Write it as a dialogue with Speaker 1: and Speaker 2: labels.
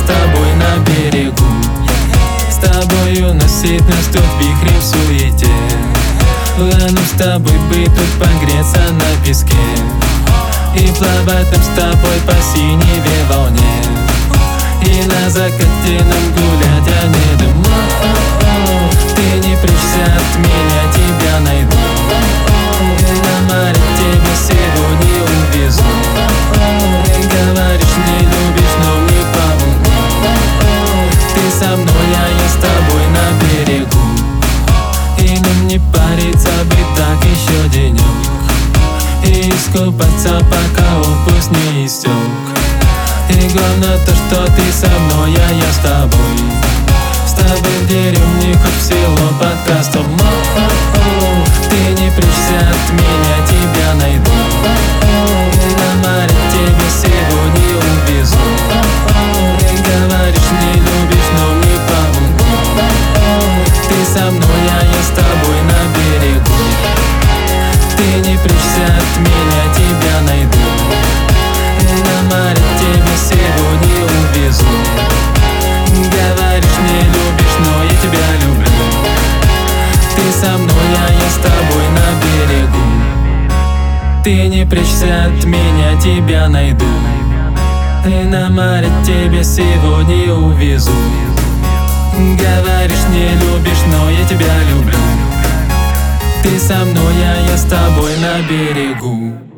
Speaker 1: тобой на берегу. С тобою носить нас тут вихри в суете. Нам с тобой быть тут погреться на песке и плавать нам с тобой по синеве волне. И на закате нам гулять, а не дома. Ты не прячься от меня, тебя найду. На море тебя сегодня увезу. Ты говоришь, не любишь, но мне помогу. Ты со мной, а я с тобой на берегу. И нам не париться, быть так еще денек. И искупаться, пока отпуск не истек. И главное то, что ты со мной, а я с тобой. С тобой в деревне, хоть в село под кастом. Ты не прячься от меня, тебя найду. На море тебя сегодня увезу. Ты говоришь, не любишь, но мне помогу. Ты со мной, а я с тобой на берегу. Ты не прячься от меня, тебя найду. На море тебя сегодня увезу. Говоришь, не любишь, но я тебя люблю. Ты со мной, а я с тобой на берегу. Ты не прячься от меня, тебя найду. И на море тебя сегодня увезу. Говоришь, не любишь, но я тебя люблю. Ты со мной, а я с тобой на берегу.